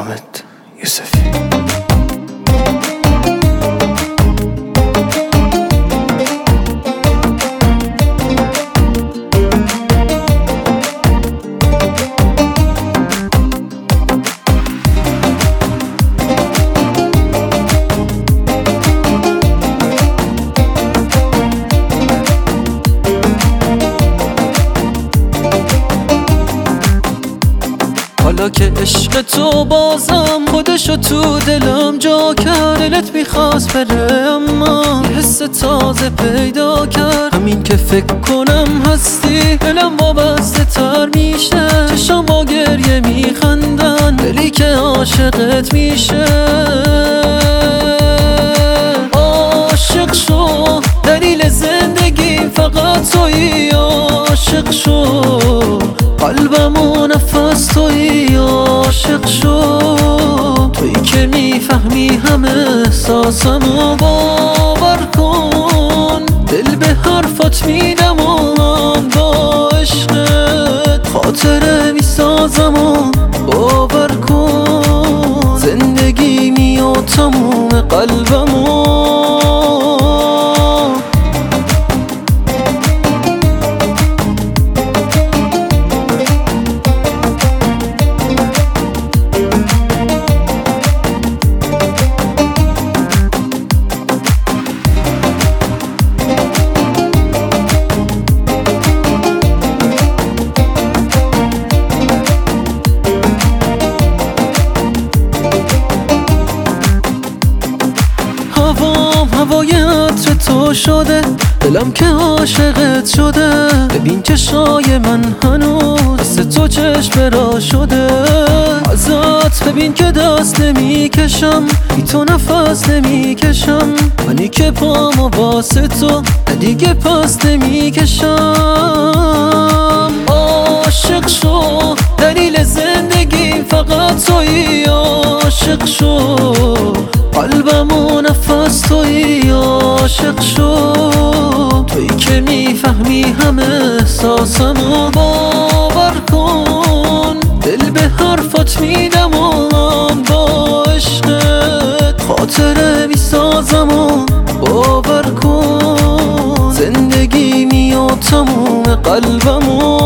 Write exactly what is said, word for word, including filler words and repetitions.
حامد یوسفی. حالا که عشق تو بازم خودشو تو دلم جا کرد، دلت میخواست بره اما یه حس تازه پیدا کرد. همین که فکر کنم هستی دلم وابسته تر میشه، چشم با گریه میخندن دلی که عاشقت میشه. عاشق شو دلیل زندگی فقط تویی، عاشق شو قلبم و نفس تویی، عاشق شو تویی که میفهمی همه احساسمو. باور کن دل به حرفات میدم و من با عشقت خاطره میسازم و باور کن زندگیمی و تموم قلبمو. هوام هوای عطر تو شده، دلم که عاشقت شده. ببین چشای من هنوز دست تو چشم را شده. ازت ببین که دست نمی کشم، بی تو نفس نمی کشم. منی که پامو واسه تو دیگه پس نمی کشم. عاشق شو دلیل زندگی فقط تویی، عاشق شو قلبم و نفس تویی، عاشق شو تویی که میفهمی همه احساسمو. باور کن دل به حرفات میدم و من با عشقت خاطره میسازم و باور کن زندگیمی و تموم قلبمو.